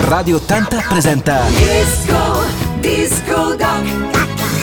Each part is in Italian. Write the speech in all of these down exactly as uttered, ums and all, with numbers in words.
Radio ottanta presenta Disco, Disco Doc.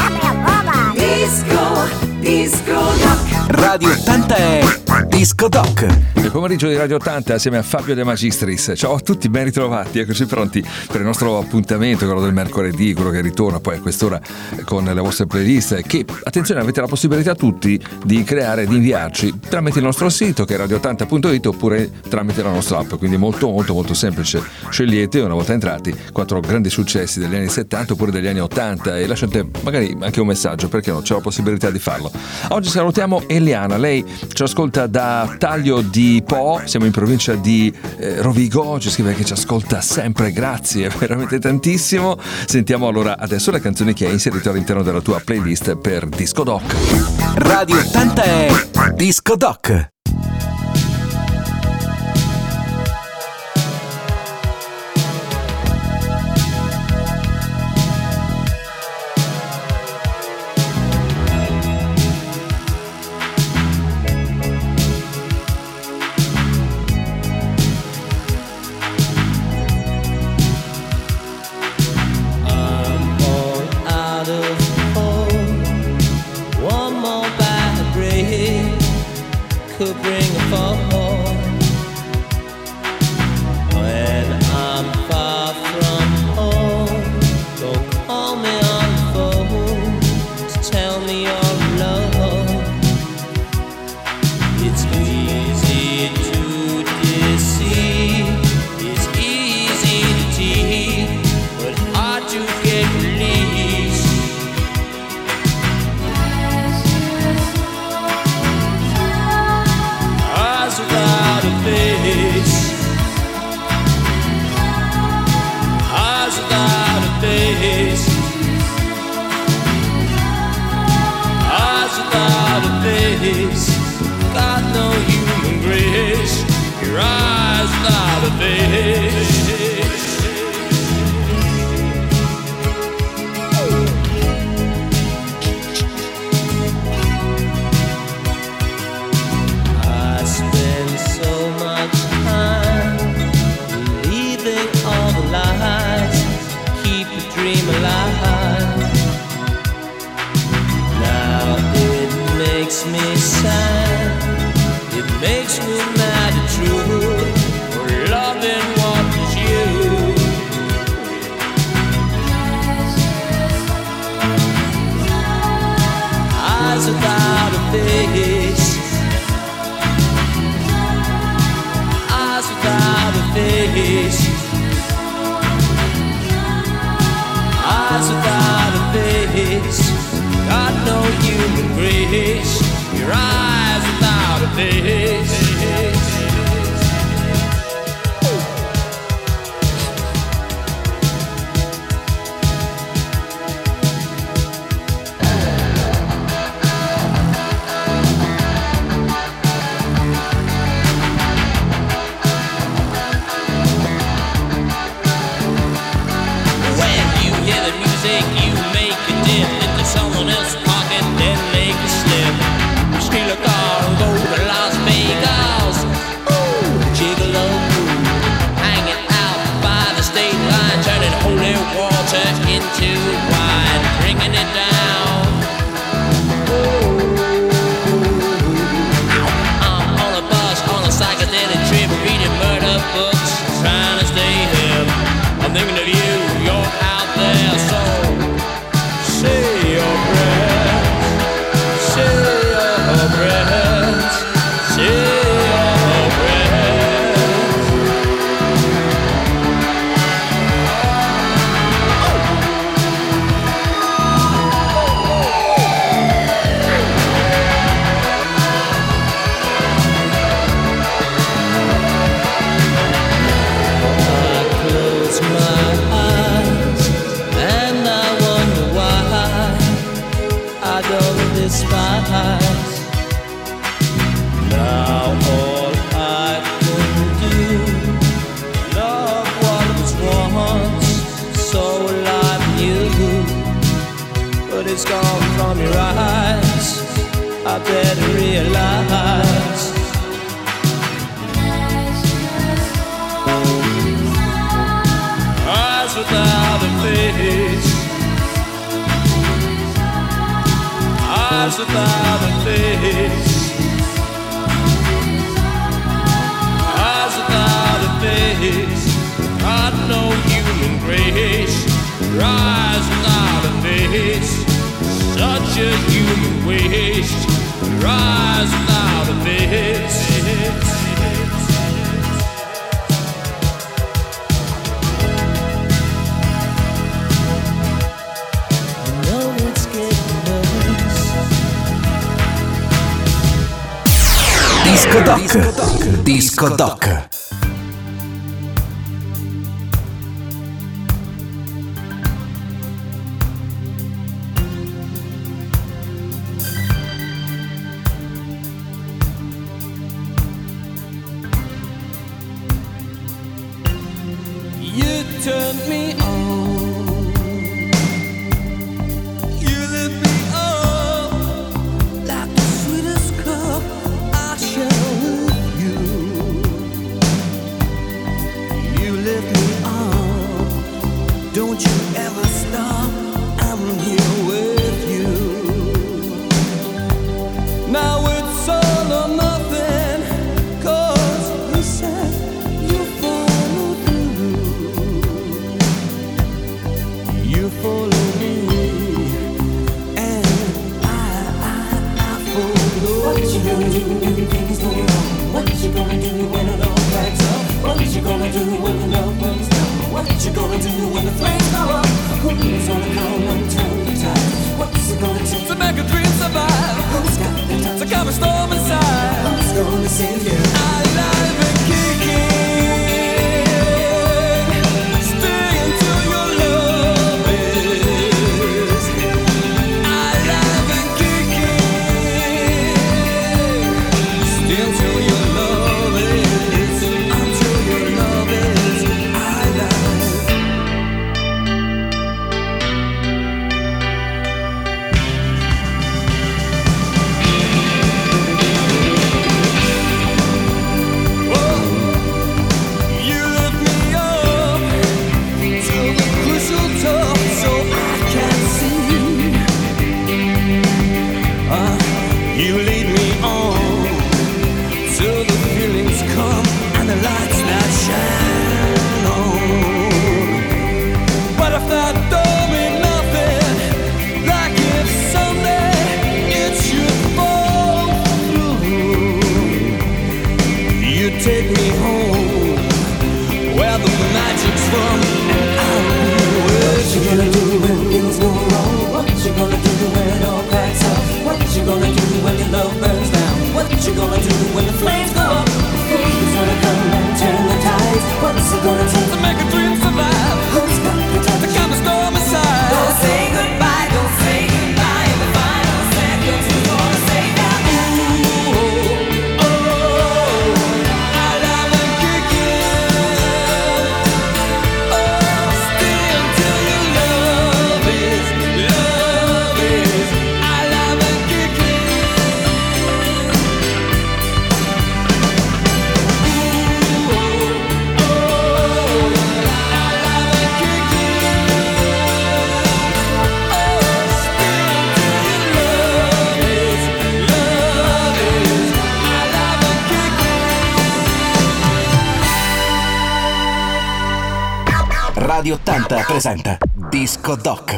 Disco, Disco Doc. Radio ottanta è Disco Doc. Il pomeriggio di Radio ottanta assieme a Fabio De Magistris. Ciao a tutti, ben ritrovati, eccoci pronti per il nostro appuntamento, quello del mercoledì, quello che ritorna poi a quest'ora con le vostre playlist, che, attenzione, avete la possibilità tutti di creare e di inviarci tramite il nostro sito che è radio ottanta punto it oppure tramite la nostra app, quindi molto molto molto semplice. Scegliete, una volta entrati, quattro grandi successi degli anni settanta oppure degli anni ottanta e lasciate magari anche un messaggio, perché no, c'è la possibilità di farlo. Oggi salutiamo Eliana, lei ci ascolta da Taglio di Po, siamo in provincia di eh, Rovigo, ci scrive che ci ascolta sempre, grazie veramente tantissimo. Sentiamo allora adesso le canzoni che hai inserito all'interno della tua playlist per Disco Doc. Radio ottanta è Disco Doc. Could bring a fall when I'm far from home. Don't call me on the phone to tell me you're alone. It's easy to deceive, it's easy to tease, but hard to get released. Without a face, eyes without a face, eyes without a face, got no human grace, your eyes without a face. Me sad, it makes me mad at you for loving what is you. Eyes without a face, eyes without a face, eyes without a face, got no human grace. Your eyes without a face. When you hear the music, you make it dip into someone else's pocket, then make it slip. Steal a car and go to Las Vegas. Ooh, gigolo, hanging out by the state line, turning holy water into wine, bringing it down. Ooh, I'm on a bus on a psychedelic trip, reading murder books, trying to stay hip. I'm thinking of you, you're out there, so say your prayers, say breath, say your breath. I close my eyes and I wonder why I don't despise. Now all I can do, love what was once so alive in you, but it's gone from your eyes, I better realize. without a face. Eyes without a face. Eyes without a face. Got no human grace. Eyes without a face. Such a human waste. Eyes without a face. Disco Doc. Disco Doc. You turned me on. You lit me up like the sweetest cup I share with you. You lit me up. Don't you ever stop. I'm here with you. Now it's all or nothing. 'Cause you said you follow through. You follow me, and I, I, I follow. What you gonna do when things go wrong? What you gonna do when it all cracks up? What you gonna do when the love burns down? What you gonna do when the flames go up? Who's gonna come and turn the tide? What's it gonna take to make a dream survive? Who's got the time to calm a storm inside? Who's gonna save you? Alive and kicking. Stay until your love is alive and kicking. Stay until your love is, until your love is alive. Oh, you lift me up till the crystal top, so I can see. Uh, you lead me on till the feelings come and the lights that shine on. But if that don't mean nothing, like if someday it should fall through, you take me home where the magic's from, and I'll be with you. What you gonna do when things go wrong? What you gonna do when it all cracks up? What you gonna do when your love burns down? What you gonna do when the flames go up? Who's gonna come and turn the tides? What's it gonna take to make a dream survive? Who's got the time to calm the storm inside? Don't say goodbye, don't say goodbye. In the final seconds, who's gonna save ya? Ooh, oh, alive and kicking. Oh, stay until your love is, love is alive and kicking. Ooh, oh, alive and kicking. Oh, stay until your love is, love is alive and kicking. Radio ottanta presenta Disco Doc.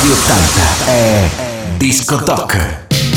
Radio ottanta è Disco Doc.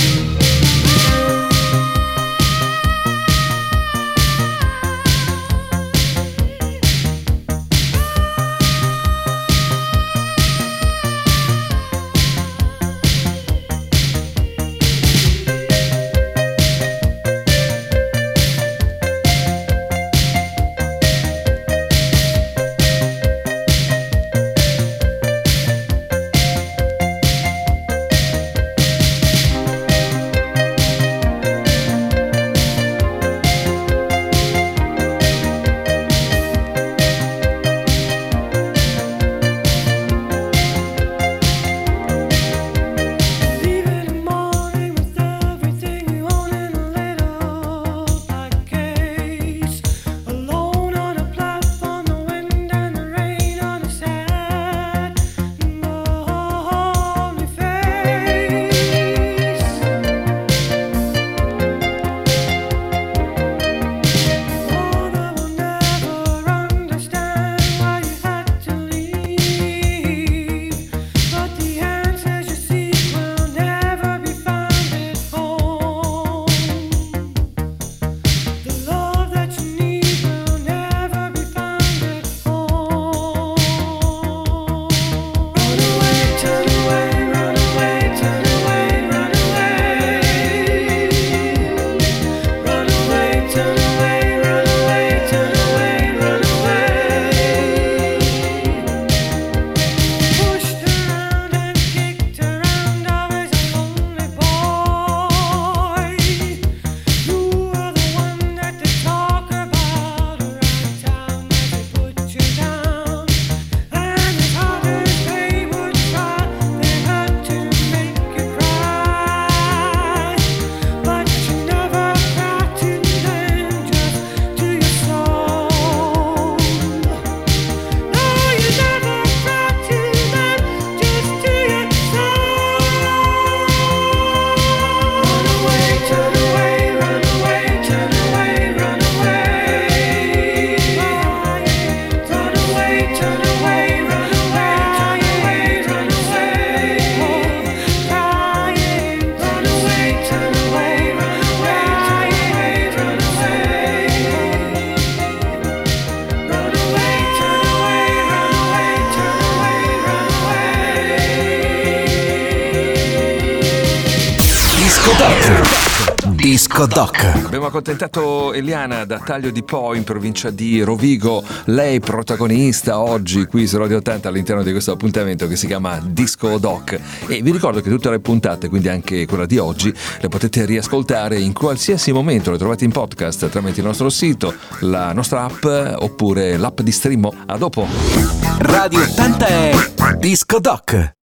Disco Doc. Abbiamo accontentato Eliana da Taglio di Po in provincia di Rovigo, lei protagonista oggi qui su Radio ottanta all'interno di questo appuntamento che si chiama Disco Doc. E vi ricordo che tutte le puntate, quindi anche quella di oggi, le potete riascoltare in qualsiasi momento, le trovate in podcast tramite il nostro sito, la nostra app oppure l'app di Streamo. A dopo. Radio ottanta è Disco Doc.